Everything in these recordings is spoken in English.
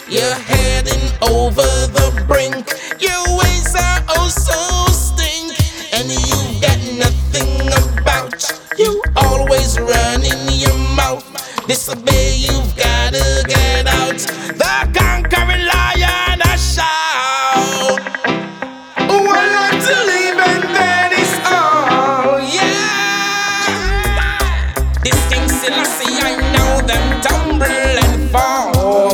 You're heading over the brink. Your ways are oh so stink, and you got nothing about you. Always running your mouth. Disobey, you've gotta get out. The conquering lion a shout. One life to live and that is all. Yeah. This King Selassie, I know them tumble and fall.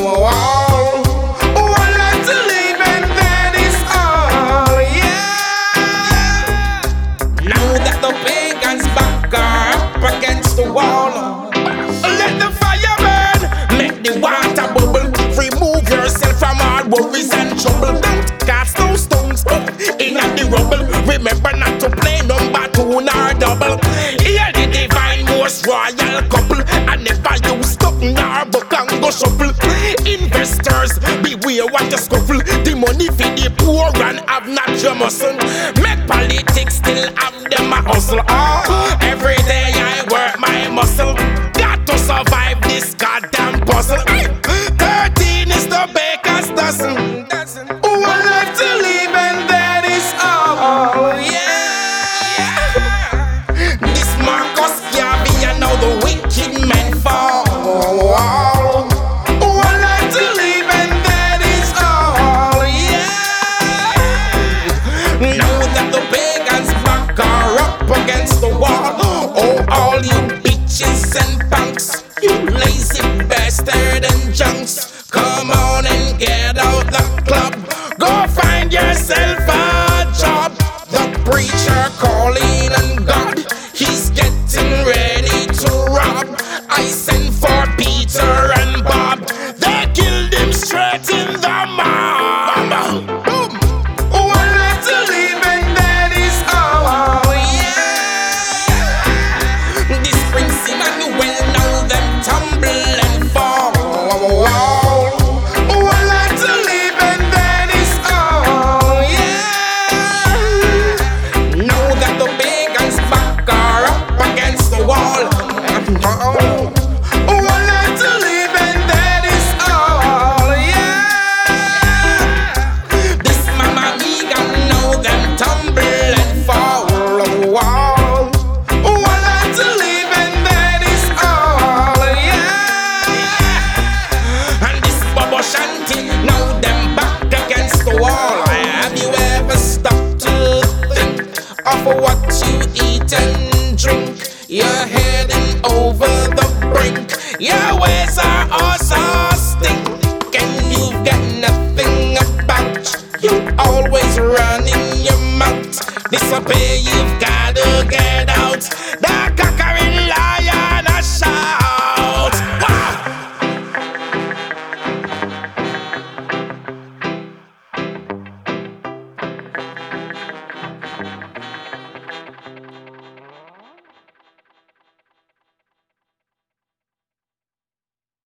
Against the wall, let the fire burn, make the water bubble. Remove yourself from all worries and trouble. Don't cast no stones in the rubble. Remember not to play number two nor double. Hear the divine most royal couple, and never use stuck nor book and go shuffle. Investors, beware what you scuffle. The money for the poor and have not your muscle. Make politics still have them a hustle. Oh, every day I work my muscle. Got to survive this goddamn puzzle. 13 is the baker's dozen. One life to live and that is all. Yeah. This Marcus Garvey, I know the wicked men fall. One life to live and that is all. Yeah. Know that the pagans back are up against the wall. Oh, all you bitches and punks, you lazy bastard and junks, come on and get out the club. Go find yourself a job. The preacher calling on God, he's getting ready to rob. I sent for Peter and Bob, they killed him straight in the mob. Boom. One life to live and that is all. Yeah. This Prince Emmanuel, now them tumble and fall. One life to live and that is all. Yeah. Know that the pagans back are up against the wall. One life to live and that is all. Yeah. This Mama Megan, know them tumble and fall. One life to live and that is all. Yeah. And this Bobo Shanti, know them back against the wall. Have you ever stopped to think of what you eat and drink? You're heading over the brink. Your ways are all so stink, and you've got nothing about you. Always running your mouth. Disobey, you